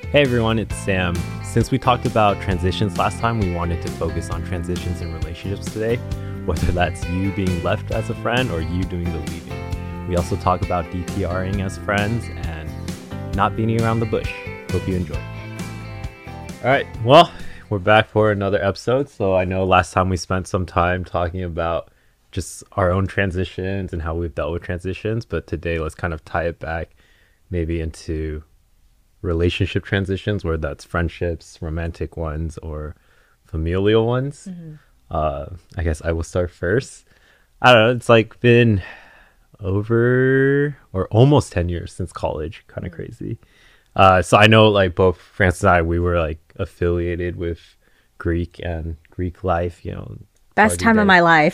Hey everyone, it's Sam. Since we talked about transitions last time, we wanted to focus on transitions in relationships today, whether that's you being left as a friend or you doing the leaving. We also talk about DTRing as friends and not beating around the bush. Hope you enjoy. All right, well, we're back for another episode. So I know last time we spent some time talking about just our own transitions and how we've dealt with transitions, but today let's kind of tie it back maybe into relationship transitions, whether that's friendships, romantic ones, or familial ones. I guess I will start first. I don't know, it's like been over or almost 10 years since college. Kind of crazy. So I know like both Francis and I, we were like affiliated with Greek and Greek life, you know. Best time of my life.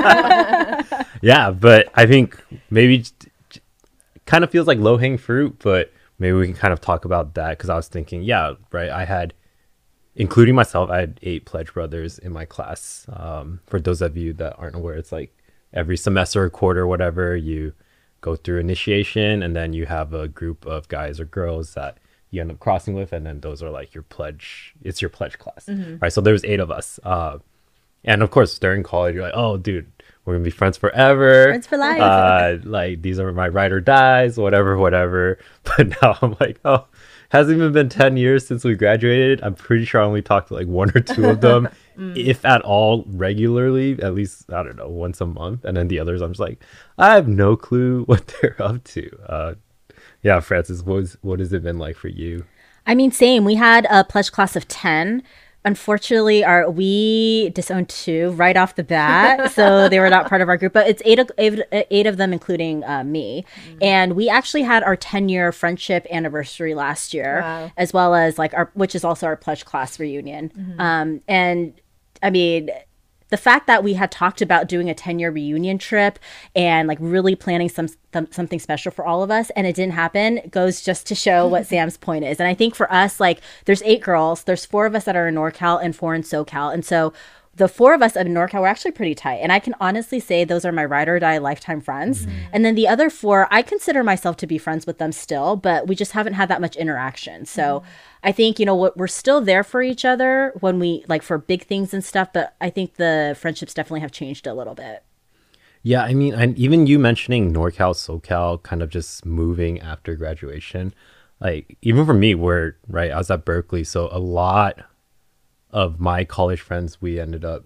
Yeah, but I think maybe kind of feels like low-hanging fruit, but maybe we can kind of talk about that, because I was thinking, yeah, right, I had, including myself, I had 8 pledge brothers in my class. For those of you that aren't aware, it's like every semester or quarter, whatever, you go through initiation, and then you have a group of guys or girls that you end up crossing with, and then those are like your pledge, it's your pledge class, right? So there's 8 of us. And of course, during college, you're like, oh, dude, we're going to be friends forever. Friends for life. Like, these are my ride or dies, whatever. But now I'm like, oh, hasn't even been 10 years since we graduated. I'm pretty sure I only talked to like 1 or 2 of them, if at all, regularly, at least, I don't know, once a month. And then the others, I'm just like, I have no clue what they're up to. Yeah, Francis, what has it been like for you? I mean, same. We had a pledge class of 10. Unfortunately, we disowned 2 right off the bat, so they were not part of our group. But it's 8 of them, including me. And we actually had our 10-year friendship anniversary last year, as well as like which is also our pledge class reunion. And I mean, the fact that we had talked about doing a 10-year reunion trip and like really planning something special for all of us, and it didn't happen, goes just to show what Sam's point is. And I think for us, like, there's 8 girls, there's 4 of us that are in NorCal and 4 in SoCal. And so the 4 of us in NorCal were actually pretty tight. And I can honestly say those are my ride or die lifetime friends. And then the other 4, I consider myself to be friends with them still, but we just haven't had that much interaction. So I think, you know, we're still there for each other when we, like, for big things and stuff, but I think the friendships definitely have changed a little bit. Yeah, I mean, and even you mentioning NorCal, SoCal, kind of just moving after graduation, like, even for me, where, right, I was at Berkeley, so a lot of my college friends, they ended up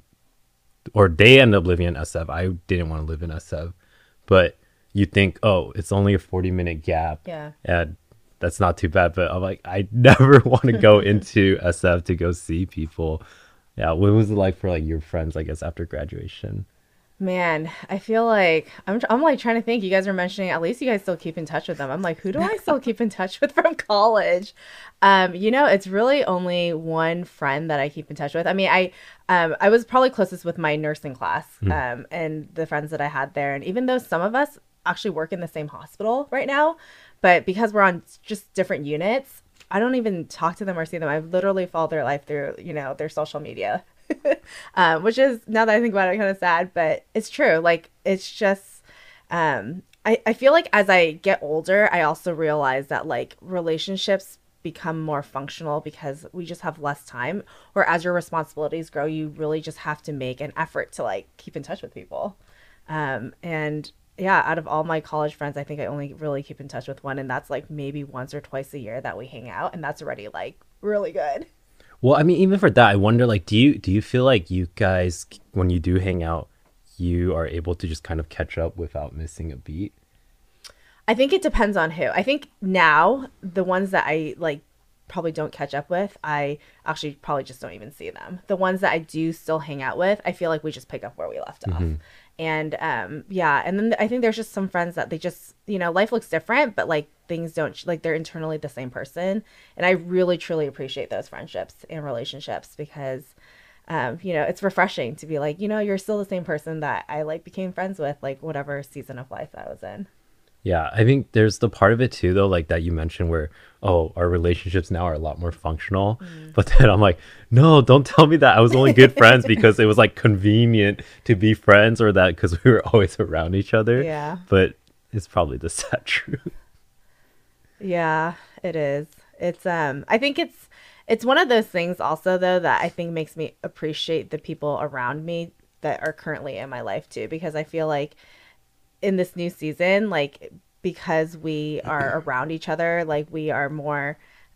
living in SF. I didn't want to live in SF, but you think, oh, it's only a 40-minute gap. Yeah. And that's not too bad. But I'm like, I never want to go into SF to go see people. Yeah. What was it like for like your friends, I guess, after graduation? Man, I feel like I'm like trying to think. You guys are mentioning at least you guys still keep in touch with them. I'm like, who do I still keep in touch with from college? You know, it's really only one friend that I keep in touch with. I mean, I was probably closest with my nursing class and the friends that I had there. And even though some of us actually work in the same hospital right now, but because we're on just different units, I don't even talk to them or see them. I've literally followed their life through, you know, their social media. Which is, now that I think about it, kind of sad, but it's true. Like, it's just, I feel like as I get older, I also realize that like relationships become more functional because we just have less time, or as your responsibilities grow, you really just have to make an effort to like keep in touch with people. And yeah, out of all my college friends, I think I only really keep in touch with one, and that's like maybe once or twice a year that we hang out, and that's already like really good. Well, I mean, even for that, I wonder, like, do you feel like you guys, when you do hang out, you are able to just kind of catch up without missing a beat? I think it depends on who. I think now the ones that I like probably don't catch up with, I actually probably just don't even see them. The ones that I do still hang out with, I feel like we just pick up where we left off. And yeah, and then I think there's just some friends that they just, you know, life looks different, but like things don't, like they're internally the same person. And I really, truly appreciate those friendships and relationships because, you know, it's refreshing to be like, you know, you're still the same person that I like became friends with, like whatever season of life I was in. Yeah, I think there's the part of it too, though, like that you mentioned where, oh, our relationships now are a lot more functional. But then I'm like, no, don't tell me that I was only good friends because it was like convenient to be friends, or that because we were always around each other. Yeah. But it's probably the sad truth. Yeah, it is. It's I think it's one of those things also though that I think makes me appreciate the people around me that are currently in my life too, because I feel like in this new season, like because we are around each other, like we are more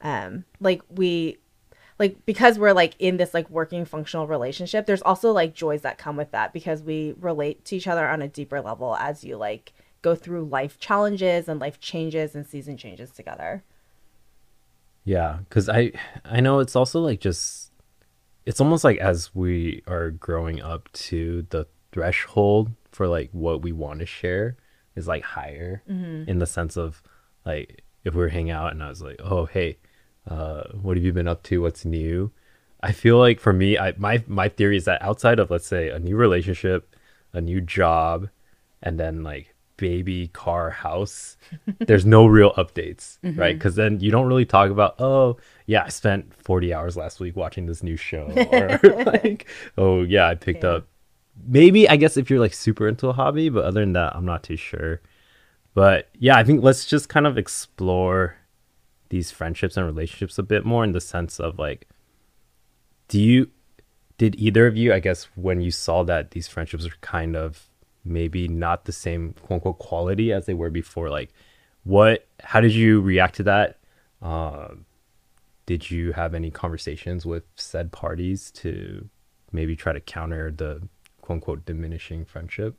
because we're like in this like working functional relationship, there's also like joys that come with that because we relate to each other on a deeper level as you like go through life challenges and life changes and season changes together. Yeah, because I know it's also like just it's almost like as we are growing up to the threshold for like what we want to share is like higher in the sense of like if we were hanging out and I was like, oh hey, what have you been up to? What's new? I feel like for me, my theory is that outside of let's say a new relationship, a new job, and then like baby, car, house, there's no real updates, right? Because then you don't really talk about, oh yeah, I spent 40 hours last week watching this new show, or like, oh yeah, I picked up. Maybe I guess if you're like super into a hobby, but other than that, I'm not too sure. But yeah, I think let's just kind of explore these friendships and relationships a bit more in the sense of like, did either of you, I guess, when you saw that these friendships are kind of maybe not the same quote unquote quality as they were before, like how did you react to that? Did you have any conversations with said parties to maybe try to counter the quote unquote diminishing friendship?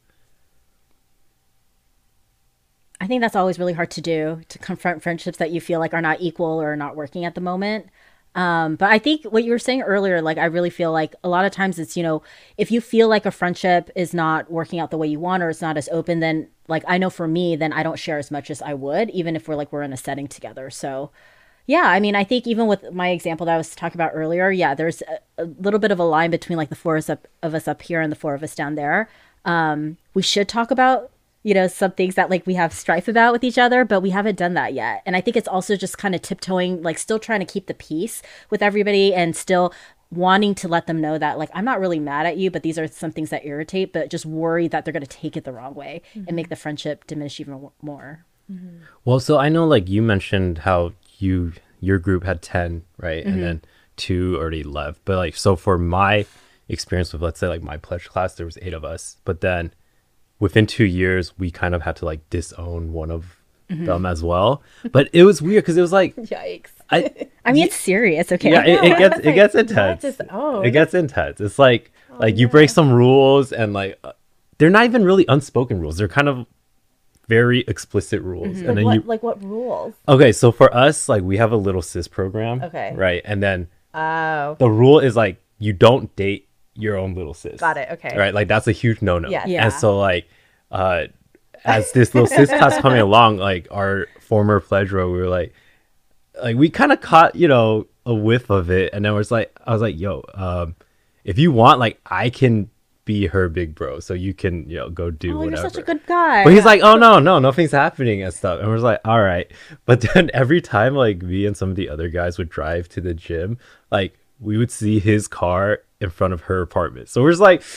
I think that's always really hard to do, to confront friendships that you feel like are not equal or not working at the moment. But I think what you were saying earlier, like I really feel like a lot of times it's, if you feel like a friendship is not working out the way you want or it's not as open, then like I know for me, then I don't share as much as I would, even if we're in a setting together. So yeah, I mean, I think even with my example that I was talking about earlier, yeah, there's a little bit of a line between like the four of us up here and the four of us down there. We should talk about some things that like we have strife about with each other, but we haven't done that yet. And I think it's also just kind of tiptoeing, like still trying to keep the peace with everybody and still wanting to let them know that like, I'm not really mad at you, but these are some things that irritate, but just worry that they're going to take it the wrong way and make the friendship diminish even more. Mm-hmm. Well, so I know like you mentioned how your group had 10, right? And then 2 already left. But like, so for my experience with, let's say like my pledge class, there was 8 of us, but then within 2 years, we kind of had to like disown one of them as well. But it was weird because it was like, yikes. I mean, it's serious. Okay. Yeah, it gets intense. It gets intense. It's like, you break some rules and like, they're not even really unspoken rules. They're kind of very explicit rules. And then what rules? Okay, so for us, like we have a little sis program. Okay. Right. And then the rule is like, you don't date your own little sis. Got it. Okay. Right. Like that's a huge no-no. Yes. Yeah. And so like, as this little sis class coming along, like our former pledge row, we were like we kind of caught, a whiff of it. And then I was like, yo, if you want, like I can be her big bro. So you can, go do whatever. You're such a good guy. But he's like, oh no, nothing's happening and stuff. And we're like, all right. But then every time like me and some of the other guys would drive to the gym, like we would see his car in front of her apartment. So we're just like,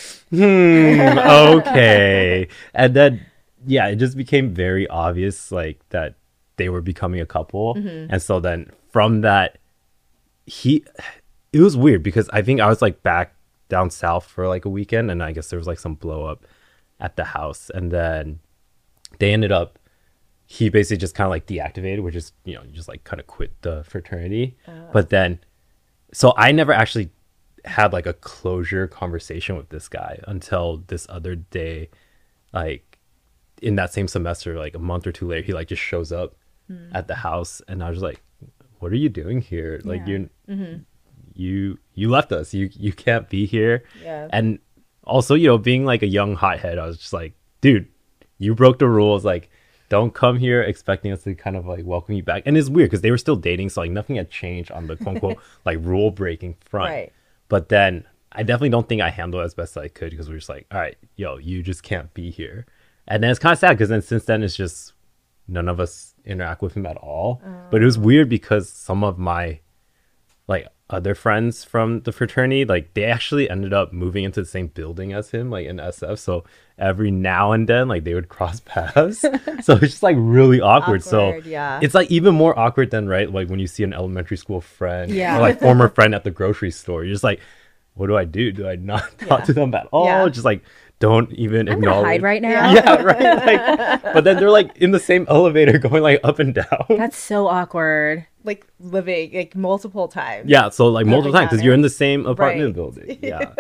okay. And then, yeah, it just became very obvious, like, that they were becoming a couple. And so then from that, it was weird because I think I was, like, back down south for, like, a weekend. And I guess there was, like, some blow up at the house. And then they ended up, he basically just kind of, like, deactivated, which is, you just, like, kind of quit the fraternity. But then, so I never actually had like a closure conversation with this guy until this other day, like in that same semester, like a month or 2 later, he like just shows up at the house and I was like, what are you doing here? Like you left us, you can't be here. Yeah. And also, being like a young hothead, I was just like, dude, you broke the rules. Like, don't come here expecting us to kind of like welcome you back. And it's weird because they were still dating, so like nothing had changed on the quote unquote like rule breaking front. Right. But then I definitely don't think I handled it as best as I could because we were just like, all right, yo, you just can't be here. And then it's kind of sad because then since then it's just none of us interact with him at all. But it was weird because some of my like other friends from the fraternity, like they actually ended up moving into the same building as him, like in SF. So every now and then, like they would cross paths. So it's just like really awkward. So yeah. it's like even more awkward than, right, like when you see an elementary school friend Yeah. or like former friend at the grocery store. You're just like, what do I do? Do I not talk to them at all? Yeah. Just like don't even I'm gonna acknowledge. hide right now. Yeah, right. Like, but then they're like in the same elevator going like up and down. That's so awkward. Like living like multiple times. Yeah, so like multiple times because together. you're in the same apartment Right. building. Yeah.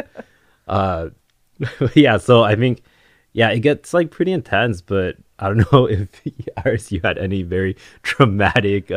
Yeah, so I think, yeah, it gets like pretty intense, but I don't know if Iris, you had any very traumatic,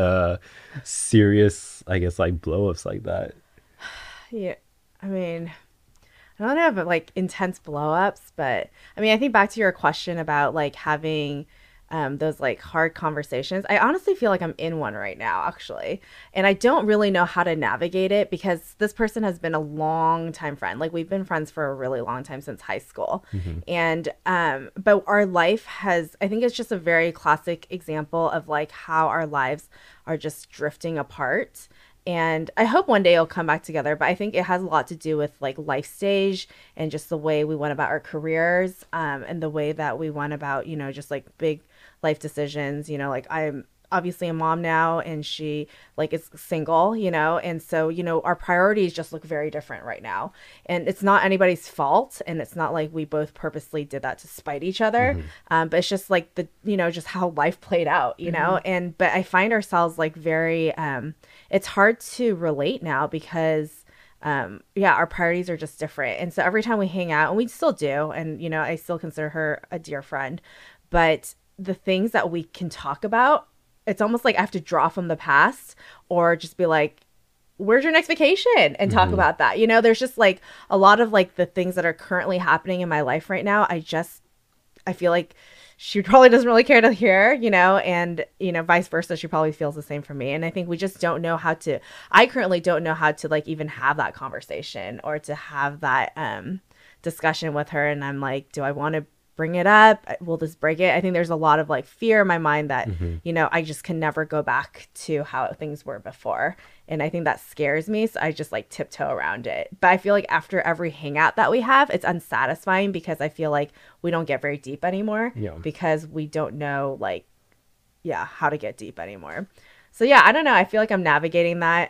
serious, I guess, like blow-ups like that. Yeah. I mean, I don't know if like intense blow-ups, but I mean, I think back to your question about like having those like hard conversations. I honestly feel like I'm in one right now, actually. And I don't really know how to navigate it because this person has been a long time friend. Like we've been friends for a really long time since high school. And, but our life has, I think it's just a very classic example of like how our lives are just drifting apart. And I hope one day it'll come back together. But I think it has a lot to do with like life stage and just the way we went about our careers and the way that we went about, you know, just like big life decisions. You know, like I'm obviously a mom now and she like is single, you know, and so, you know, our priorities just look very different right now. And it's not anybody's fault. And it's not like we both purposely did that to spite each other. But it's just like the, you know, just how life played out, you know, and, but I find ourselves like very, it's hard to relate now because yeah, our priorities are just different. And so every time we hang out, and we still do, and you know, I still consider her a dear friend, but the things that we can talk about, it's almost like I have to draw from the past or just be like, where's your next vacation? And talk about that. You know, there's just like a lot of like the things that are currently happening in my life right now. I feel like she probably doesn't really care to hear, you know, and, you know, vice versa. She probably feels the same for me. And I think we just don't know how to, I currently don't know how to like even have that conversation or to have that discussion with her. And I'm like, do I want to bring it up? Will this break it? I think there's a lot of like fear in my mind that, you know, I just can never go back to how things were before. And I think that scares me. So I just like tiptoe around it. But I feel like after every hangout that we have, it's unsatisfying because I feel like we don't get very deep anymore because we don't know like, yeah, how to get deep anymore. So yeah, I don't know. I feel like I'm navigating that.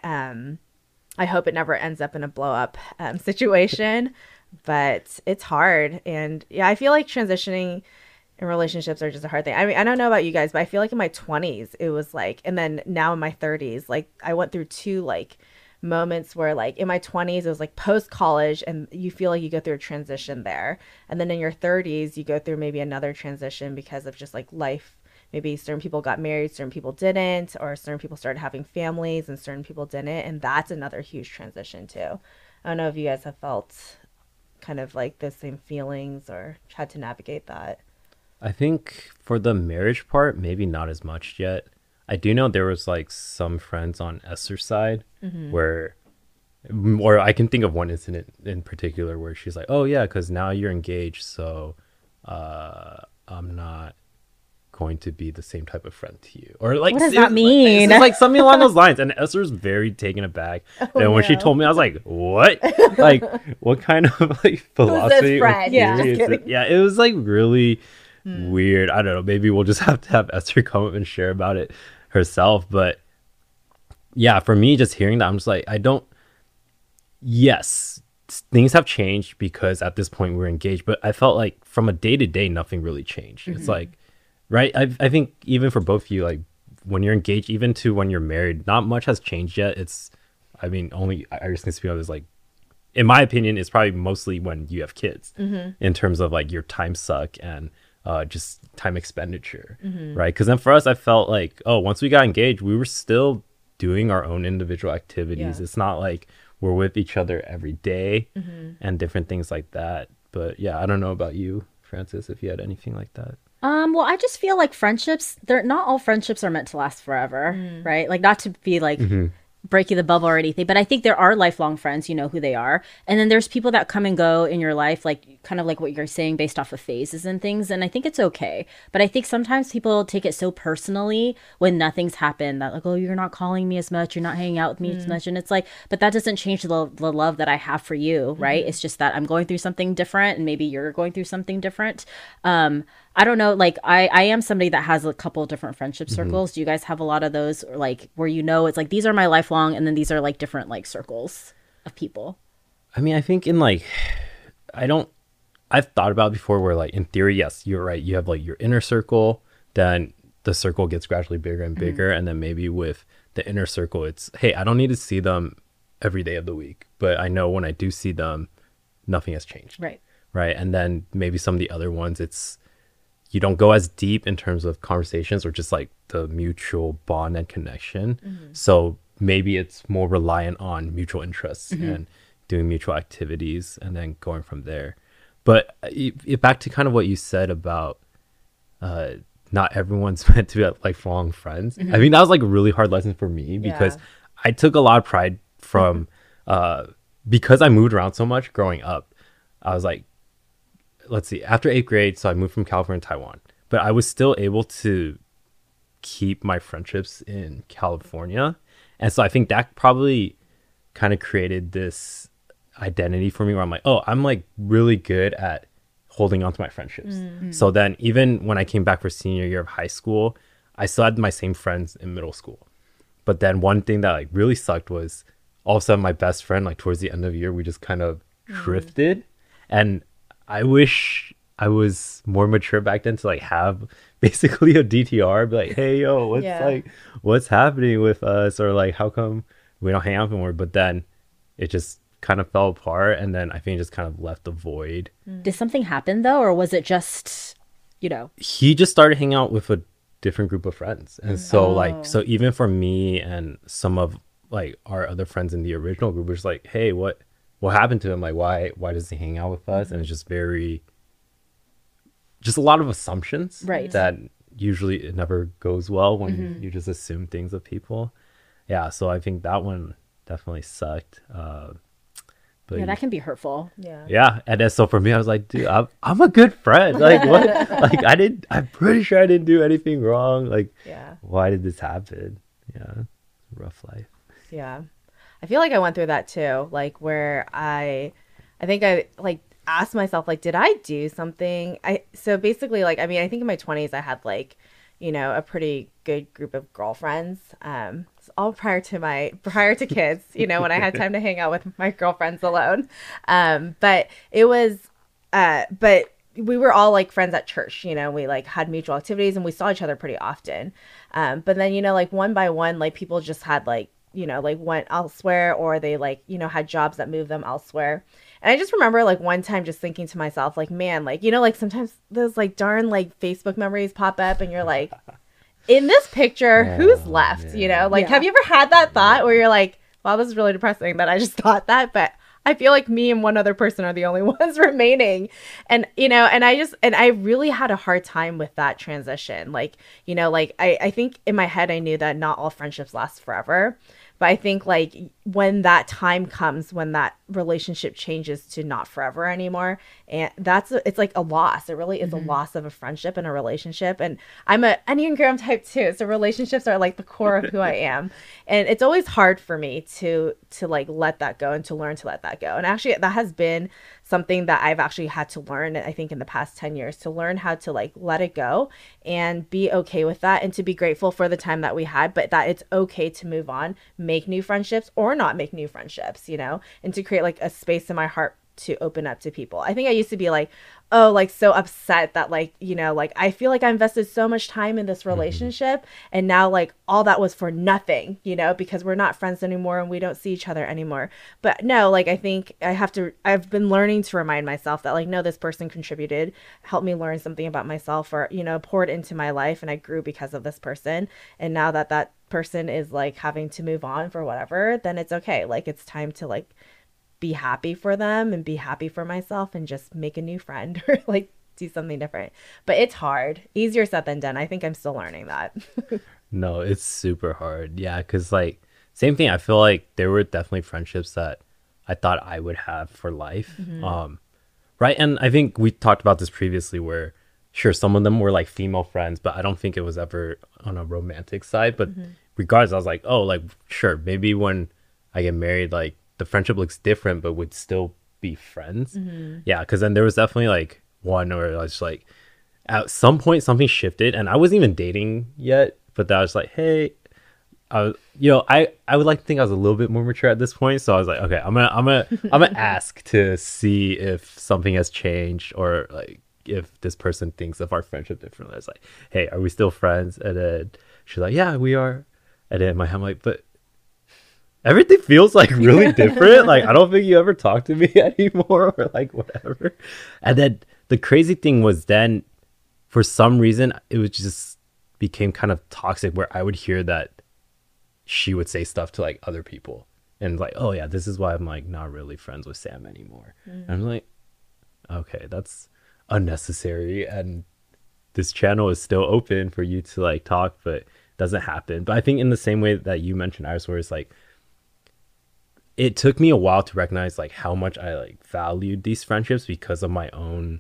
I hope it never ends up in a blow up situation, but it's hard. And yeah, I feel like transitioning in relationships are just a hard thing. I mean, I don't know about you guys, but I feel like in my 20s, it was like, and then now in my 30s, like I went through two like moments where like in my 20s, it was like post college and you feel like you go through a transition there. And then in your 30s, you go through maybe another transition because of just like life. Maybe certain people got married, certain people didn't, or certain people started having families and certain people didn't. And that's another huge transition too. I don't know if you guys have felt kind of like the same feelings or had to navigate that. I think for the marriage part, maybe not as much yet. I do know there was like some friends on Esther's side where, or I can think of one incident in particular where she's like, oh yeah, because now you're engaged, so I'm not going to be the same type of friend to you. Or like, what does that mean? It's like something along those lines. And Esther's very taken aback. And when she told me, I was like, what? Like, what kind of like philosophy? Friend? Yeah. Just kidding. Yeah, it was like really weird. I don't know. Maybe we'll just have to have Esther come up and share about it herself. But yeah, for me, just hearing that, I'm just like, yes, things have changed because at this point we're engaged. But I felt like from a day to day, nothing really changed. It's like, right? I think even for both of you, like when you're engaged, even to when you're married, not much has changed yet. It's, I mean, only I just can speak of this, like, in my opinion, it's probably mostly when you have kids in terms of like your time suck and just time expenditure, right? Because then for us, I felt like, oh, once we got engaged, we were still doing our own individual activities. It's not like we're with each other every day and different things like that. But yeah, I don't know about you, Francis, if you had anything like that. Well, I just feel like friendships, they're not all friendships are meant to last forever, right? Like not to be like breaking the bubble or anything, but I think there are lifelong friends, you know who they are. And then there's people that come and go in your life, like kind of like what you're saying, based off of phases and things. And I think it's okay. But I think sometimes people take it so personally when nothing's happened, that like, oh, you're not calling me as much, you're not hanging out with me as much. And it's like, but that doesn't change the love that I have for you, right? It's just that I'm going through something different and maybe you're going through something different. I don't know, like I am somebody that has a couple of different friendship circles. Do you guys have a lot of those, or like where you know it's like these are my lifelong and then these are like different like circles of people? I mean, I think in like, I've thought about it before where like in theory, yes, you're right. You have like your inner circle, then the circle gets gradually bigger and bigger. And then maybe with the inner circle, it's, hey, I don't need to see them every day of the week, but I know when I do see them, nothing has changed. Right. Right. And then maybe some of the other ones, it's, you don't go as deep in terms of conversations or just like the mutual bond and connection. So maybe it's more reliant on mutual interests and doing mutual activities and then going from there. But back to kind of what you said about not everyone's meant to be lifelong friends. I mean, that was like a really hard lesson for me because I took a lot of pride from, because I moved around so much growing up. I was like, let's see, after 8th grade, so I moved from California to Taiwan, but I was still able to keep my friendships in California. And so I think that probably kind of created this identity for me where I'm like, oh, I'm like really good at holding on to my friendships. So then even when I came back for senior year of high school, I still had my same friends in middle school. But then one thing that like really sucked was all of a sudden my best friend, like towards the end of the year, we just kind of drifted. And I wish I was more mature back then to like have basically a DTR, be like, hey, yo, what's happening with us? Or like, how come we don't hang out anymore? But then it just kind of fell apart. And then I think it just kind of left a void. Did something happen though? Or was it just, you know? He just started hanging out with a different group of friends. And so like, so even for me and some of like our other friends in the original group, we're just like, hey, what happened to him? Like, why does he hang out with us? And it's just just a lot of assumptions, right? That usually it never goes well when you just assume things of people. Yeah. So I think that one definitely sucked. But yeah, that can be hurtful. Yeah. And then, so for me, I was like, dude, I'm a good friend. Like what? Like I'm pretty sure I didn't do anything wrong. Like, why did this happen? Yeah. Rough life. Yeah. I feel like I went through that too, like where I think I like asked myself, like, did I do something? So basically, like, I mean, I think in my 20s I had like, you know, a pretty good group of girlfriends. It's all prior to kids, you know, when I had time to hang out with my girlfriends alone. But it was, but we were all like friends at church, you know, we like had mutual activities and we saw each other pretty often. But then, you know, like one by one, like people just had like, you know, like went elsewhere or they like, you know, had jobs that moved them elsewhere. And I just remember like one time just thinking to myself, like, man, like, you know, like sometimes those like darn like Facebook memories pop up and you're like, in this picture, who's left? You know, like, have you ever had that thought where you're like, wow, this is really depressing that I just thought that, but I feel like me and one other person are the only ones remaining. And, you know, and I really had a hard time with that transition. Like, you know, like I think in my head, I knew that not all friendships last forever. But I think like when that time comes, when that relationship changes to not forever anymore, and it's like a loss. It really is a loss of a friendship and a relationship. And I'm an Enneagram type 2, so relationships are like the core of who I am. And it's always hard for me to like let that go and to learn to let that go. And actually, that has been something that I've actually had to learn, I think, in the past 10 years, to learn how to like let it go and be okay with that and to be grateful for the time that we had, but that it's okay to move on, make new friendships or not make new friendships, you know, and to create like a space in my heart to open up to people. I think I used to be like, oh, like so upset that like, you know, like I feel like I invested so much time in this relationship and now like all that was for nothing, you know, because we're not friends anymore and we don't see each other anymore. But no, like I think I've been learning to remind myself that like, no, this person contributed, helped me learn something about myself or, you know, poured into my life and I grew because of this person. And now that person is like having to move on for whatever, then it's okay. Like it's time to like be happy for them and be happy for myself and just make a new friend or like do something different. But it's hard. Easier said than done. I think I'm still learning that. No, it's super hard. Yeah, because like same thing. I feel like there were definitely friendships that I thought I would have for life. Right. And I think we talked about this previously where, sure, some of them were like female friends, but I don't think it was ever on a romantic side. But regardless, I was like, oh, like, sure, maybe when I get married, like the friendship looks different, but would still be friends. Yeah. Because then there was definitely like one where I was like, at some point something shifted and I wasn't even dating yet, but that was like, hey, I would like to think I was a little bit more mature at this point. So I was like, okay, I'm gonna ask to see if something has changed or like if this person thinks of our friendship differently. It's like, hey, are we still friends? And then she's like, yeah, we are. And then in my head, I'm like, but everything feels like really different. Like, I don't think you ever talk to me anymore or like whatever. And then the crazy thing was then for some reason, it was just became kind of toxic where I would hear that she would say stuff to like other people and like, oh yeah, this is why I'm like not really friends with Sam anymore. And I'm like, okay, that's unnecessary. And this channel is still open for you to like talk, but it doesn't happen. But I think in the same way that you mentioned, Iris, where it's like, it took me a while to recognize like how much I like valued these friendships because of my own,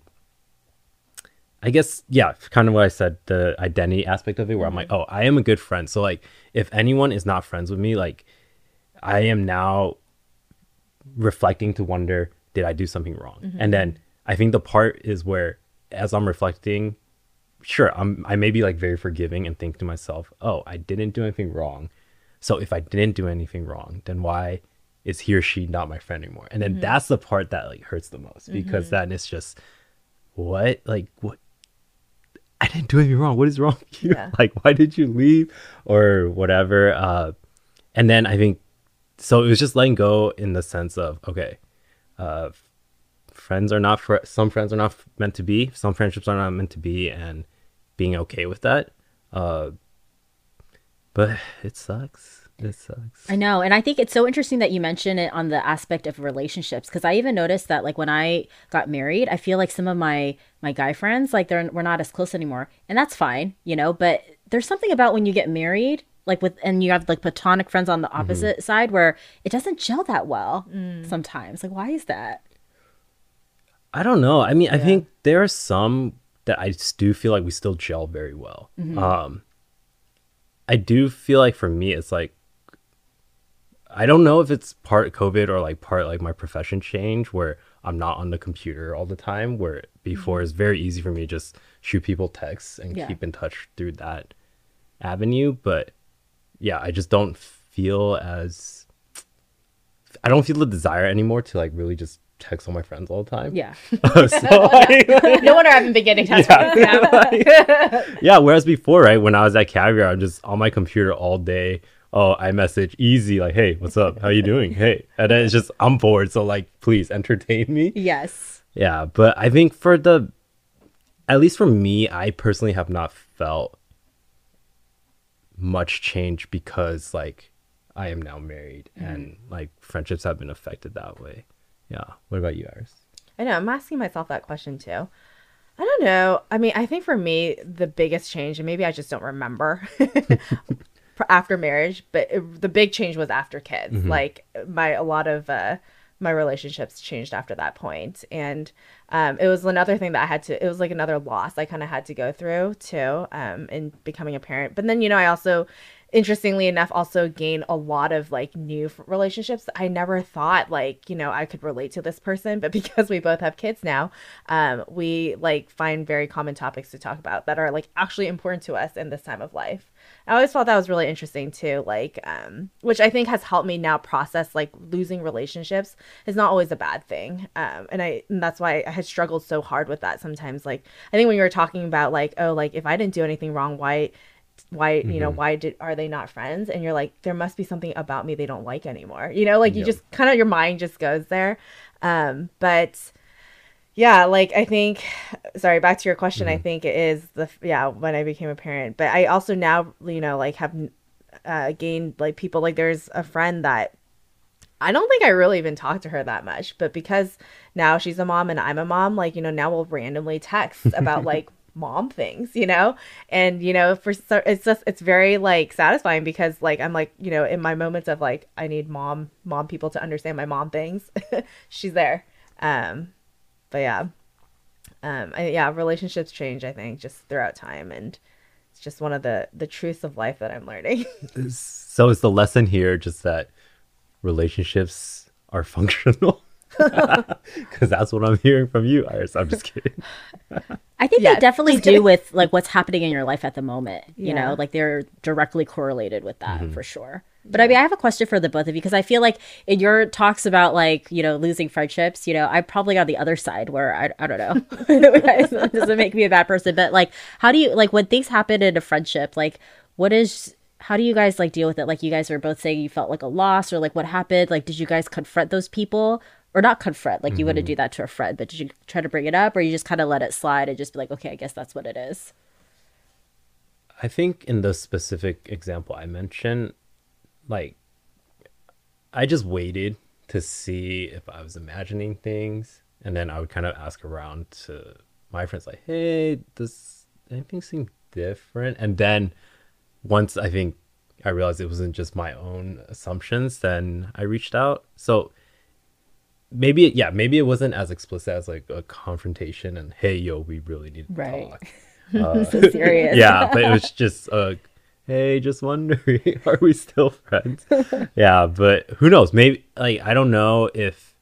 I guess, yeah, kind of what I said, the identity aspect of it, where I'm like, oh, I am a good friend. So like, if anyone is not friends with me, like I am now reflecting to wonder, did I do something wrong? And then I think the part is where, as I'm reflecting, sure, I may be like very forgiving and think to myself, oh, I didn't do anything wrong. So if I didn't do anything wrong, then why is he or she not my friend anymore? And then that's the part that like hurts the most, because then it's just, what? Like, what? I didn't do anything wrong. What is wrong with you? Yeah. Like, why did you leave or whatever? And then I think, so it was just letting go in the sense of, okay, friends are not for, some friends are not meant to be, some friendships are not meant to be, and being okay with that. But it sucks. It sucks. I know. And I think it's so interesting that you mention it on the aspect of relationships, because I even noticed that like when I got married, I feel like some of my guy friends, like we're not as close anymore. And that's fine, you know, but there's something about when you get married, like and you have like platonic friends on the opposite side where it doesn't gel that well sometimes. Like, why is that? I don't know. I mean, I think there are some that I do feel like we still gel very well. I do feel like for me, it's like, I don't know if it's part COVID or like part like my profession change where I'm not on the computer all the time, where before it's very easy for me to just shoot people texts and keep in touch through that avenue. But yeah, I just don't feel I don't feel the desire anymore to like really just text all my friends all the time. Yeah. So, like, No wonder I haven't been getting texts from you. yeah, whereas before, right, when I was at Caviar, I'm just on my computer all day. Oh, I message easy, like, hey, what's up? How you doing? Hey. And then it's just, I'm bored. So like, please entertain me. Yes. Yeah. But I think at least for me, I personally have not felt much change because like I am now married and like friendships have been affected that way. Yeah. What about you, Iris? I know. I'm asking myself that question too. I don't know. I mean, I think for me, the biggest change, and maybe I just don't remember after marriage, but the big change was after kids. Like a lot of my relationships changed after that point. And it was another thing that it was like another loss I kind of had to go through too, in becoming a parent. But then, you know, I also, interestingly enough, also gained a lot of like new relationships that I never thought like, you know, I could relate to this person. But because we both have kids now, we like find very common topics to talk about that are like actually important to us in this time of life. I always thought that was really interesting too, like, which I think has helped me now process like losing relationships is not always a bad thing. And that's why I had struggled so hard with that sometimes. Like, I think when you were talking about like, oh, like if I didn't do anything wrong, why, you know, are they not friends? And you're like, there must be something about me they don't like anymore. You know, like you just kind of, your mind just goes there. But yeah, like I think, sorry, back to your question, I think it is when I became a parent. But I also now, you know, like have gained like people, like there's a friend that I don't think I really even talk to her that much, but because now she's a mom and I'm a mom, like, you know, now we'll randomly text about like mom things, and it's very like satisfying because like I'm like, in my moments of like I need mom people to understand my mom things, she's there. But yeah, relationships change, I think, just throughout time, and it's just one of the truths of life that I'm learning. So is the lesson here just that relationships are functional? Because that's what I'm hearing from you, Iris. I'm just kidding. I think they definitely do with like what's happening in your life at the moment. You know, like they're directly correlated with that for sure. But I mean, I have a question for the both of you because I feel like in your talks about like, losing friendships, I probably on the other side where I don't know. It doesn't make me a bad person, but like, how do you like when things happen in a friendship, like how do you guys like deal with it? Like you guys were both saying you felt like a loss or like what happened? Like, did you guys confront those people? Or not confront, like you wouldn't do that to a friend, but did you try to bring it up or you just kind of let it slide and just be like, okay, I guess that's what it is? I think in the specific example I mentioned, like, I just waited to see if I was imagining things. And then I would kind of ask around to my friends, like, hey, does anything seem different? And then once I think I realized it wasn't just my own assumptions, then I reached out. So maybe it wasn't as explicit as like a confrontation and hey, yo, we really need to talk. So serious. Yeah, but it was just hey, just wondering, are we still friends? Yeah, but who knows? Maybe like I don't know if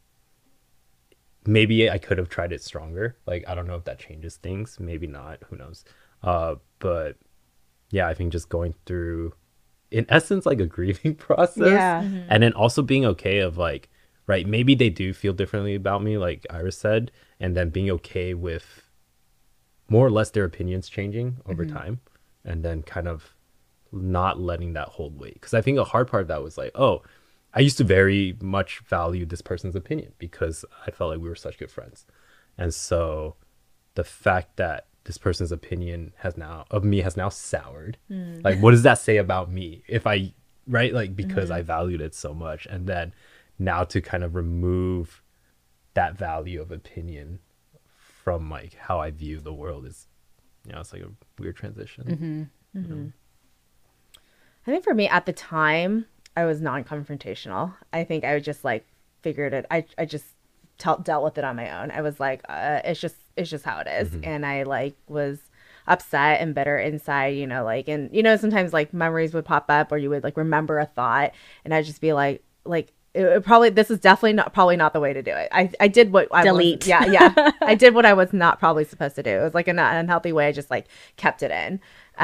maybe I could have tried it stronger. Like I don't know if that changes things. Maybe not. Who knows? But yeah, I think just going through, in essence, like a grieving process, and then also being okay of like. Right, maybe they do feel differently about me, like Iris said, and then being okay with more or less their opinions changing over time, and then kind of not letting that hold weight. Because I think a hard part of that was like, oh, I used to very much value this person's opinion because I felt like we were such good friends. And so the fact that this person's opinion has now soured, like, what does that say about me? If I, right, like, because I valued it so much, and then now to kind of remove that value of opinion from like how I view the world is, it's like a weird transition. I think for me at the time, I was non-confrontational. I think I just like figured it. I just dealt with it on my own. I was like, it's just how it is. And I like was upset and bitter inside, sometimes like memories would pop up or you would like remember a thought and I'd just be like, this is definitely probably not the way to do it. I did what I delete. I did what I was not probably supposed to do. It was like an unhealthy way. I just like kept it in.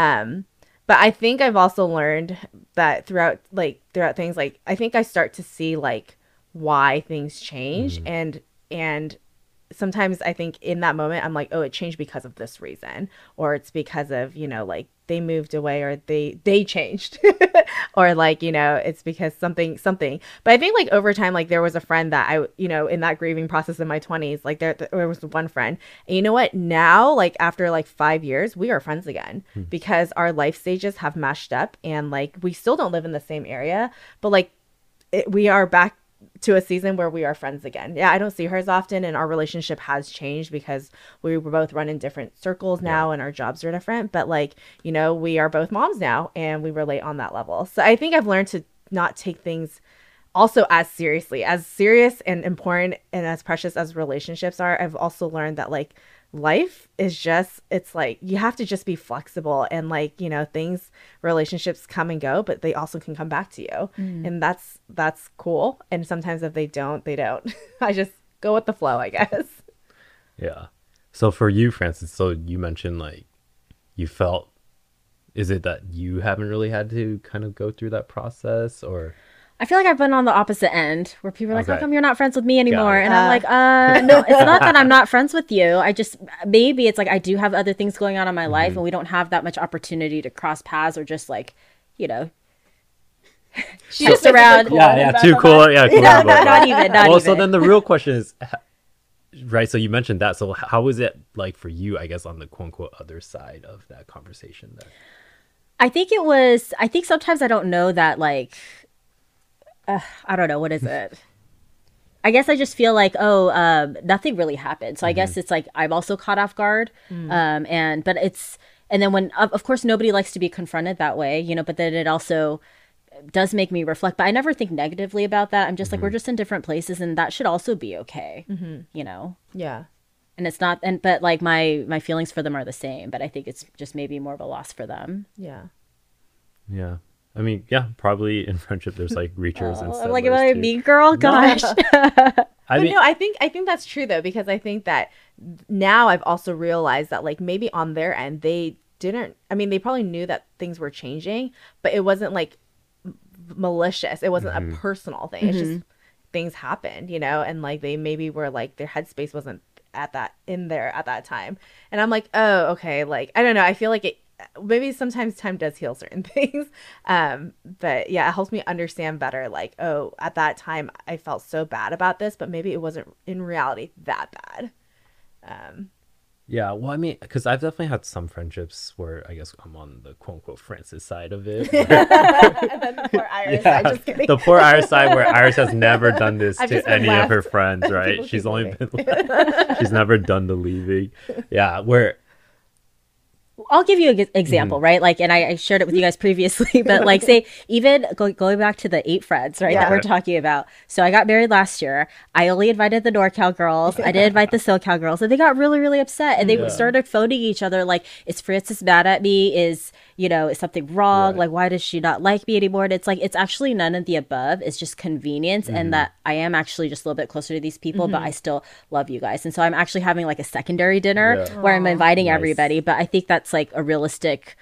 But I think I've also learned that throughout things, like I think I start to see like why things change and sometimes I think in that moment I'm like, oh, it changed because of this reason, or it's because of, like they moved away or they changed or like, it's because something. But I think like over time, like there was a friend that I, in that grieving process in my 20s, like there was one friend, and you know what, now, like after like 5 years, we are friends again because our life stages have mashed up and like, we still don't live in the same area, but like we are back to a season where we are friends again. Yeah, I don't see her as often and our relationship has changed because we were both running different circles now and our jobs are different, but like, we are both moms now and we relate on that level. So I think I've learned to not take things also as serious and important and as precious as relationships are. I've also learned that like life is just, it's like you have to just be flexible and like, relationships come and go, but they also can come back to you. And that's cool. And sometimes if they don't, they don't. I just go with the flow, I guess. Yeah. So for you, Francis, so you mentioned like you felt, is it that you haven't really had to kind of go through that process, or? I feel like I've been on the opposite end where people are like, how come you're not friends with me anymore? Yeah. And I'm like, no, it's not that I'm not friends with you. I just, maybe it's like I do have other things going on in my life and we don't have that much opportunity to cross paths or just like, just around. Yeah, too cool. Yeah, cool. No, not even. Well, so then the real question is, right, so you mentioned that. So how was it like for you, I guess, on the quote unquote other side of that conversation there? I think sometimes I don't know that like, I don't know, what is it? I guess I just feel like, nothing really happened. So I guess it's like I'm also caught off guard. And then when, of course, nobody likes to be confronted that way, but then it also does make me reflect. But I never think negatively about that. I'm just like, we're just in different places, and that should also be okay, Yeah. And it's not, but like my feelings for them are the same, but I think it's just maybe more of a loss for them. Yeah. Yeah. I mean, yeah, probably in friendship there's like reachers and I'm like, settlers, am I a too. mean girl? Gosh. I mean, No, I think that's true though, because I think that now I've also realized that like maybe on their end they didn't. I mean, they probably knew that things were changing, but it wasn't like malicious. It wasn't a personal thing. It's just things happened, and like they maybe were like their headspace wasn't at that time, and I'm like, oh, okay, like I don't know. I feel like it. Maybe sometimes time does heal certain things. But yeah, it helps me understand better. Like, oh, at that time I felt so bad about this, but maybe it wasn't in reality that bad. yeah, well, I mean, because I've definitely had some friendships where I guess I'm on the quote unquote Francis side of it. And then the poor Iris side, just kidding. The poor Iris side, where Iris has never done this I've to just been any of her left. friends, right? People She's keep only moving. been left. She's never done the leaving. Yeah, where I'll give you an example, right? Like, and I shared it with you guys previously, but like, say, even going back to the 8 friends, right, that Yeah. we're talking about. So I got married last year. I only invited the NorCal girls. I didn't invite the SoCal girls, and they got really, really upset. And they started phoning each other like, "Is Frances mad at me? Is something wrong? Right. Like, why does she not like me anymore?" And it's like, it's actually none of the above. It's just convenience, and that I am actually just a little bit closer to these people, but I still love you guys. And so I'm actually having like a secondary dinner Yeah. where I'm inviting Nice. everybody. But I think that's like a realistic,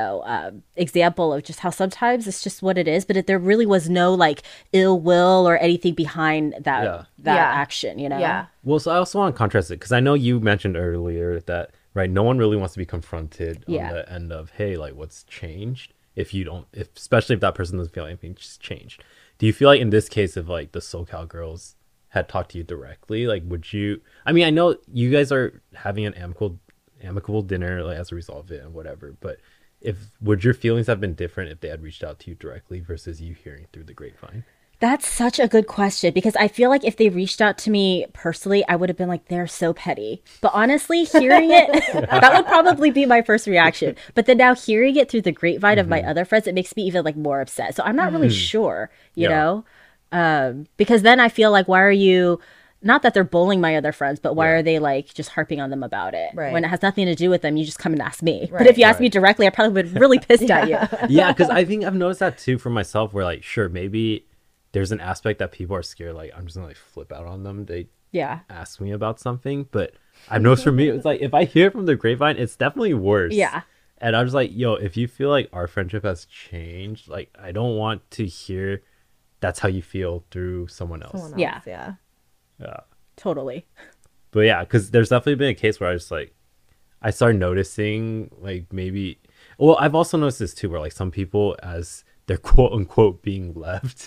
example of just how sometimes it's just what it is. But there really was no like ill will or anything behind that Yeah. Yeah. action. Yeah. well, so I also want to contrast it because I know you mentioned earlier that right, no one really wants to be confronted Yeah. on the end of hey, like what's changed. If you don't, especially if that person doesn't feel anything just changed. Do you feel like in this case, if like the SoCal girls had talked to you directly, like would you? I mean, I know you guys are having an amicable dinner like as a result of it and whatever, but would your feelings have been different if they had reached out to you directly versus you hearing through the grapevine? That's such a good question, because I feel like if they reached out to me personally, I would have been like, they're so petty. But honestly, hearing it, that would probably be my first reaction. But then now hearing it through the grapevine of my other friends, it makes me even like more upset. So I'm not really sure, you Yeah. know, because then I feel like, why are you, not that they're bullying my other friends, but why Yeah. are they like just harping on them about it? Right. When it has nothing to do with them, you just come and ask me. But Right. if you ask me Right. directly, I probably would be really pissed at you. Yeah, because I think I've noticed that too for myself where like sure maybe there's an aspect that people are scared like I'm just gonna like flip out on them, they Yeah. ask me about something, but I've noticed for me it's like if I hear from the grapevine it's definitely worse. Yeah. And I'm just like, yo, if you feel like our friendship has changed, like I don't want to hear that's how you feel through someone else. Someone else, Yeah. Yeah. Yeah. Totally. But yeah, because there's definitely been a case where I just like I started noticing like maybe well I've also noticed this too where like some people as they're quote unquote being left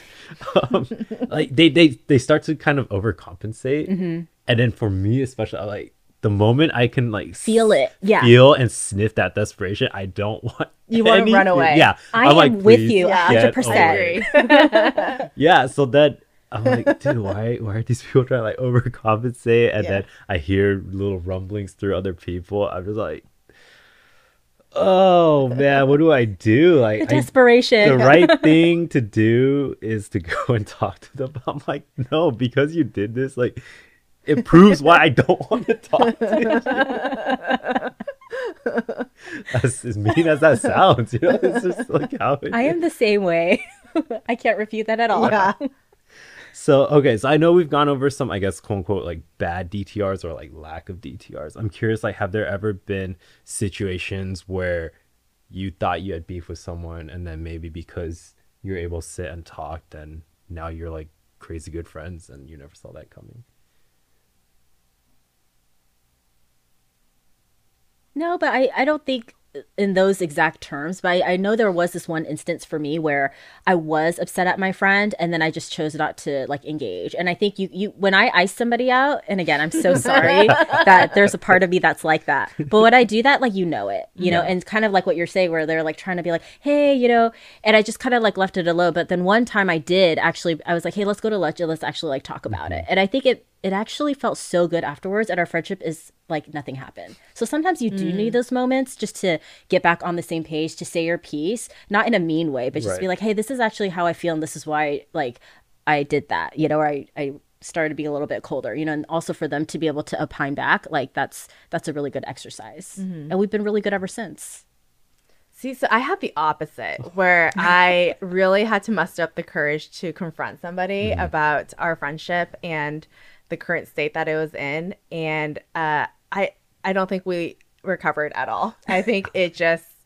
like they start to kind of overcompensate and then for me especially I like the moment I can like Feel it. Yeah. feel and sniff that desperation I don't want You wanna run away. yeah I I'm am like, with "Please you get 100%. away." Yeah, so then I'm like, dude, why are these people trying to like overcompensate? And Yeah. then I hear little rumblings through other people. I'm just like, oh man, what do I do? Like, The desperation. the right thing to do is to go and talk to them. I'm like, no, because you did this, like, it proves why I don't want to talk to you. As mean as that sounds, it's just like how it I am the same way. I can't refute that at all. Yeah. So, okay, so I know we've gone over some, I guess, quote unquote, like bad DTRs or like lack of DTRs. I'm curious, like, have there ever been situations where you thought you had beef with someone and then maybe because you're able to sit and talk, then now you're like crazy good friends and you never saw that coming? No, but I don't think in those exact terms, but I know there was this one instance for me where I was upset at my friend and then I just chose not to like engage. And I think you when I ice somebody out, and again, I'm so sorry that there's a part of me that's like that. But when I do that, like, you know, and kind of like what you're saying, where they're like trying to be like, hey, and I just kind of like left it alone. But then one time I did actually, I was like, hey, let's go to lunch and let's actually like talk about it. And I think it actually felt so good afterwards, and our friendship is like nothing happened. So sometimes you do need those moments just to get back on the same page, to say your piece, not in a mean way, but just be like, hey, this is actually how I feel, and this is why like I did that, or I started to be a little bit colder, and also for them to be able to opine back, like that's a really good exercise. And we've been really good ever since. See, so I had the opposite, where I really had to muster up the courage to confront somebody about our friendship and the current state that it was in. And I don't think we recovered at all. I think it's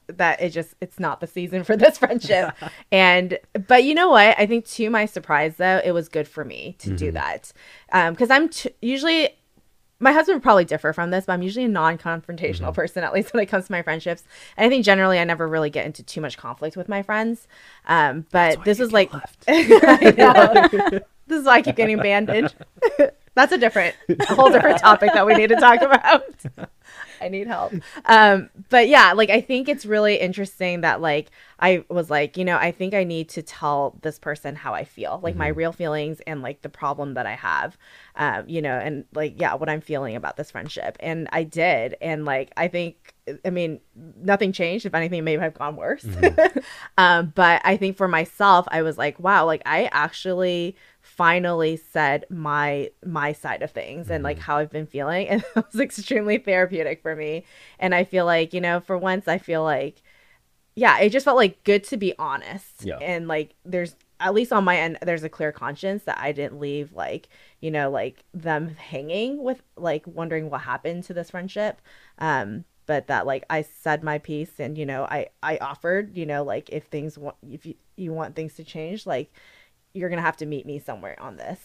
not the season for this friendship. But you know what? I think to my surprise, though, it was good for me to do that. Because I'm usually, my husband would probably differ from this, but I'm usually a non-confrontational person, at least when it comes to my friendships. And I think generally I never really get into too much conflict with my friends. But this was like, I know. This is why I keep getting bandaged. That's a whole different topic that we need to talk about. I need help. But yeah, like, I think it's really interesting that like, I was like, I think I need to tell this person how I feel, like my real feelings and like the problem that I have, and like, yeah, what I'm feeling about this friendship. And I did. And like, I mean, nothing changed. If anything, it may have gone worse. But I think for myself, I was like, wow, like I actually finally said my side of things and like how I've been feeling, and it was extremely therapeutic for me. And I feel like, for once, I feel like, yeah, it just felt like good to be honest. And like, there's, at least on my end, there's a clear conscience that I didn't leave like, like them hanging with like wondering what happened to this friendship. But that like I said my piece, and I offered, like if you want things to change, like you're gonna have to meet me somewhere on this.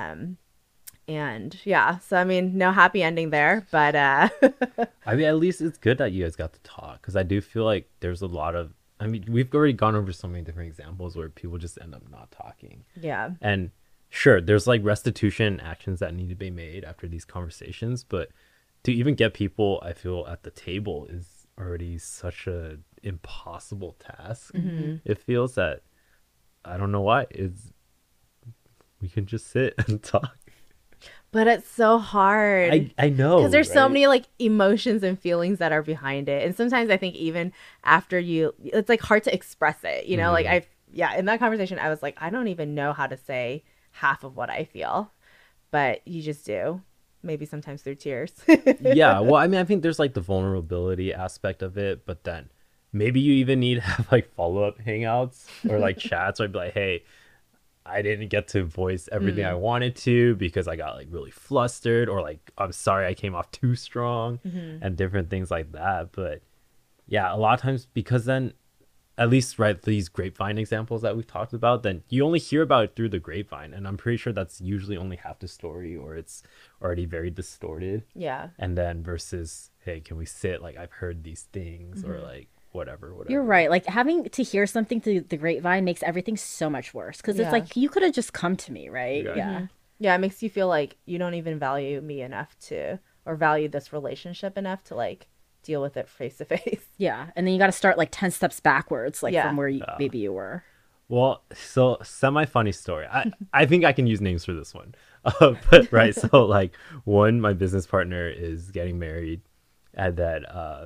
And yeah, so I mean, no happy ending there, but I mean, at least it's good that you guys got to talk, because I do feel like there's a lot of, I mean, we've already gone over so many different examples where people just end up not talking. Yeah. And sure, there's like restitution actions that need to be made after these conversations, but to even get people, I feel, at the table is already such a impossible task. It feels that, I don't know why, we can just sit and talk. But it's so hard. I know. Because there's so many like emotions and feelings that are behind it. And sometimes I think even after it's like hard to express it, like in that conversation, I was like, I don't even know how to say half of what I feel, but you just do. Maybe sometimes through tears. Yeah. Well, I mean, I think there's like the vulnerability aspect of it, but then maybe you even need to have like follow-up hangouts or like chats where I'd be like, hey, I didn't get to voice everything I wanted to because I got like really flustered, or like, I'm sorry I came off too strong, and different things like that. But yeah, a lot of times, because then at least these grapevine examples that we've talked about, then you only hear about it through the grapevine, and I'm pretty sure that's usually only half the story, or it's already very distorted. Yeah. And then versus, hey, can we sit, like, I've heard these things, or like whatever. You're right. Like, having to hear something through the grapevine makes everything so much worse, because it's like, you could have just come to me, right? Yeah, it makes you feel like you don't even value me enough or value this relationship enough to like deal with it face to face. Yeah. And then you got to start like 10 steps backwards, like from where maybe you were. Well, so semi-funny story. I think I can use names for this one. But right, so like my business partner is getting married, and that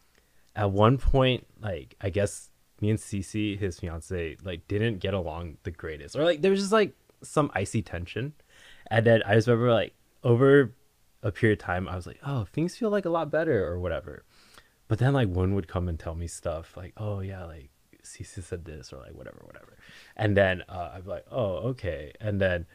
at one point, like, I guess me and Cece, his fiance, like didn't get along the greatest, or like there was just like some icy tension. And then I just remember, like, over a period of time, I was like, oh, things feel like a lot better or whatever. But then like one would come and tell me stuff like, oh yeah, like Cece said this, or like whatever. And then I'd be like, oh, okay. And then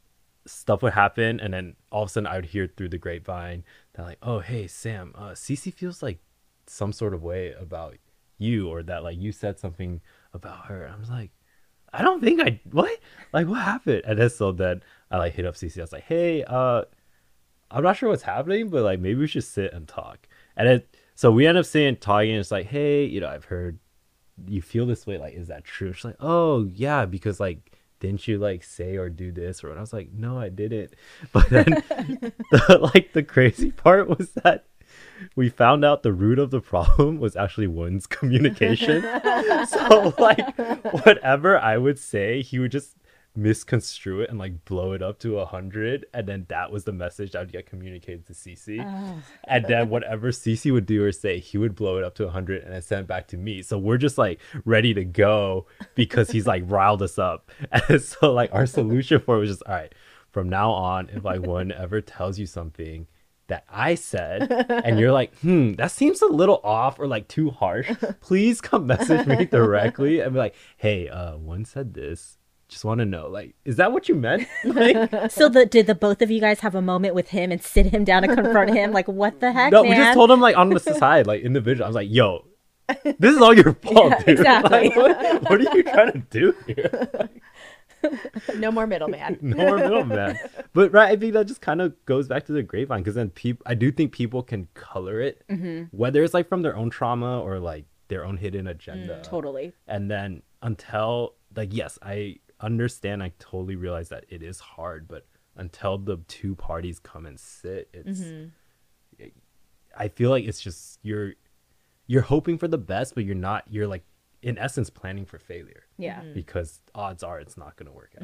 stuff would happen, and then all of a sudden I would hear through the grapevine that like, oh, hey, Sam, Cece feels like some sort of way about you, or that like you said something about her. And I was like, I don't think what happened? And then I like hit up Cece. I was like, hey, I'm not sure what's happening, but like maybe we should sit and talk. And So we end up saying, talking, and it's like, hey, I've heard you feel this way. Like, is that true? She's like, oh, yeah, because, like, didn't you, like, say or do this? Or and I was like, no, I didn't. But then, the crazy part was that we found out the root of the problem was actually Won's communication. So, like, whatever I would say, he would just misconstrue it and like blow it up to 100, and then that was the message that would get communicated to Cece. And then whatever Cece would do or say, he would blow it up to 100 and then send it back to me. So we're just like ready to go because he's like riled us up. And so like our solution for it was just, all right, from now on, if like one ever tells you something that I said and you're like, that seems a little off or like too harsh, please come message me directly and be like, hey, one said this, just want to know, like, is that what you meant? Like, So did the both of you guys have a moment with him and sit him down and confront him? Like, what the heck, no, man? we just told him like on the side, like individual. I was like, yo, this is all your fault, dude. exactly. Like, what are you trying to do here? No more middleman. No more middleman. But right, I think that just kind of goes back to the grapevine, because then I do think people can color it, whether it's like from their own trauma or like their own hidden agenda. Totally. And then until like, yes, I understand, I totally realize that it is hard, but until the two parties come and sit, it's I feel like it's just you're hoping for the best, but you're like in essence planning for failure. Yeah. Because odds are it's not going to work out.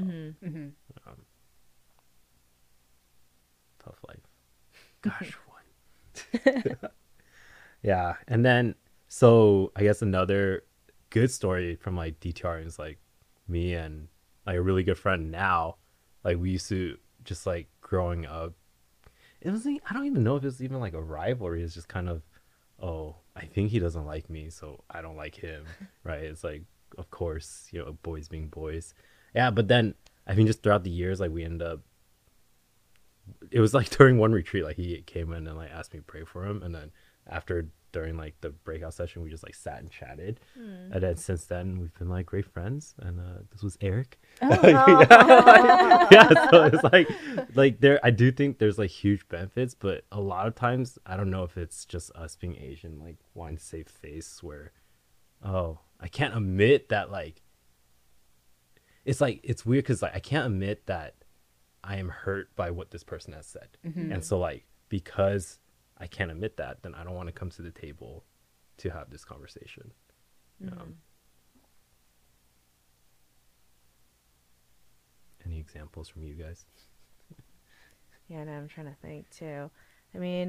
Tough life. Gosh, what? Yeah. And then, so I guess another good story from like DTR is like me and like a really good friend now, like we used to just like growing up. It was like, I don't even know if it's even like a rivalry. It's just kind of, oh, I think he doesn't like me, so I don't like him, right? It's like, of course, boys being boys. Yeah, but then I think just throughout the years, like we end up, it was like during one retreat, like he came in and like asked me to pray for him, and then during like the breakout session, we just like sat and chatted. And then since then we've been like great friends, and this was Eric. Yeah, so it's like there, I do think there's like huge benefits, but a lot of times I don't know if it's just us being Asian, like wanting to save face, where I can't admit that, like it's weird because like I can't admit that I am hurt by what this person has said. And so like, because I can't admit that, then I don't want to come to the table to have this conversation. Any examples from you guys? Yeah, no, I'm trying to think too. I mean,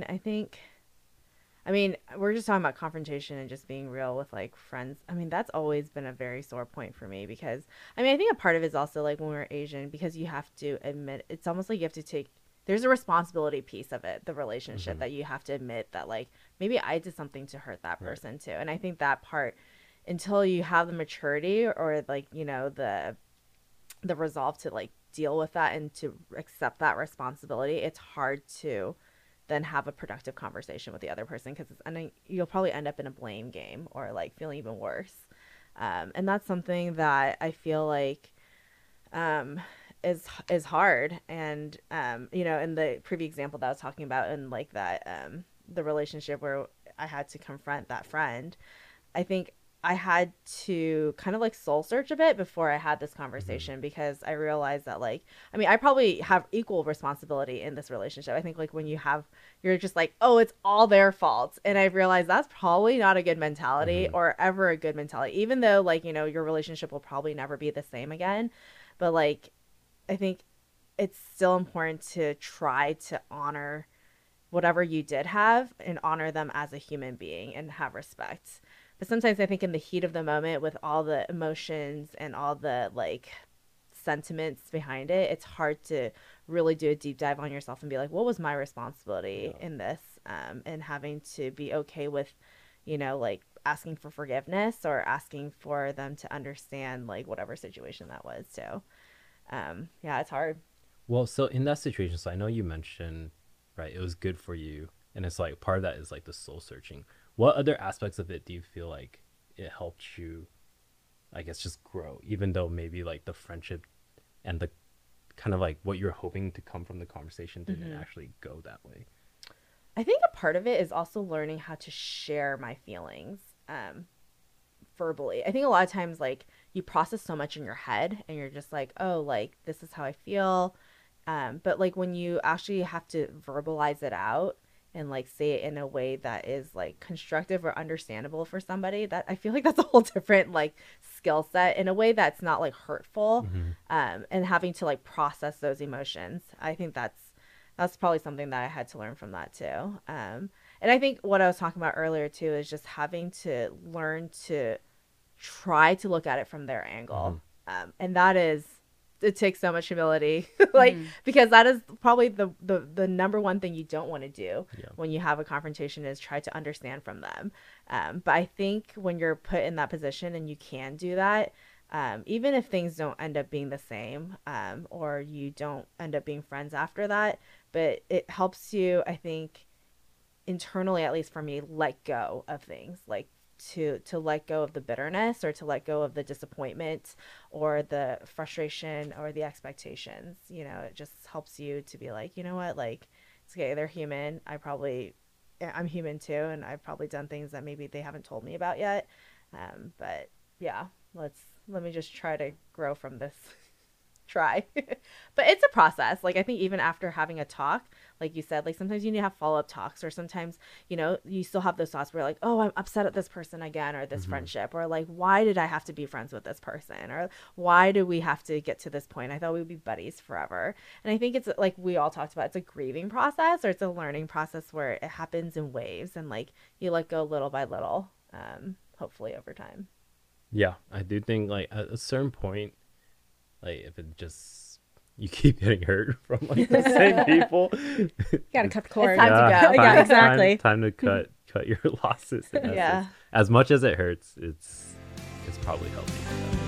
we're just talking about confrontation and just being real with like friends. I mean, that's always been a very sore point for me, because I think a part of it is also like when we're Asian, because you have to admit, it's almost like you have to take, there's a responsibility piece of it, the relationship, that you have to admit that like maybe I did something to hurt that person too. And I think that part, until you have the maturity or like, the resolve to like deal with that and to accept that responsibility, it's hard to then have a productive conversation with the other person, because you'll probably end up in a blame game or like feeling even worse. And that's something that I feel like is hard. And in the previous example that I was talking about, and like that the relationship where I had to confront that friend, I think I had to kind of like soul search a bit before I had this conversation, because I realized that like, I probably have equal responsibility in this relationship. I think like when you're just like, oh, it's all their fault. And I realized that's probably not a good mentality or ever a good mentality, even though like, your relationship will probably never be the same again. But like, I think it's still important to try to honor whatever you did have and honor them as a human being and have respect. But sometimes I think in the heat of the moment, with all the emotions and all the like sentiments behind it, it's hard to really do a deep dive on yourself and be like, what was my responsibility in this? And having to be okay with, like asking for forgiveness or asking for them to understand like whatever situation that was. So, yeah, it's hard. Well, so in that situation, so I know you mentioned, right, it was good for you. And it's like part of that is like the soul searching. What other aspects of it do you feel like it helped you, I guess, just grow, even though maybe like the friendship and the kind of like what you're hoping to come from the conversation didn't actually go that way? I think a part of it is also learning how to share my feelings verbally. I think a lot of times, like, you process so much in your head and you're just like, oh, like, this is how I feel. But like when you actually have to verbalize it out and like say it in a way that is like constructive or understandable for somebody, that I feel like that's a whole different like skill set in a way that's not like hurtful. And having to like process those emotions. I think that's probably something that I had to learn from that too. And I think what I was talking about earlier too is just having to learn to try to look at it from their angle. And that is, it takes so much humility, like, because that is probably the number one thing you don't want to do when you have a confrontation is try to understand from them. But I think when you're put in that position and you can do that, even if things don't end up being the same, or you don't end up being friends after that, but it helps you, I think, internally, at least for me, let go of things, like to let go of the bitterness or to let go of the disappointment or the frustration or the expectations. You know, it just helps you to be like, you know what, like, it's okay, they're human. I'm human too, and I've probably done things that maybe they haven't told me about yet. But yeah, let me just try to grow from this. Try. But it's a process. Like, I think even after having a talk, like you said, like sometimes you need to have follow-up talks, or sometimes, you know, you still have those thoughts where like, oh, I'm upset at this person again, or this friendship, or like, why did I have to be friends with this person, or why do we have to get to this point? I thought we would be buddies forever. And I think it's like we all talked about, it's a grieving process, or it's a learning process where it happens in waves, and like you let go little by little, hopefully over time. Yeah, I do think like at a certain point, like if it just you keep getting hurt from like the same people, You gotta cut the cord. It's time to go. Yeah, exactly. Time to cut your losses. In Yeah. As much as it hurts, it's probably healthy.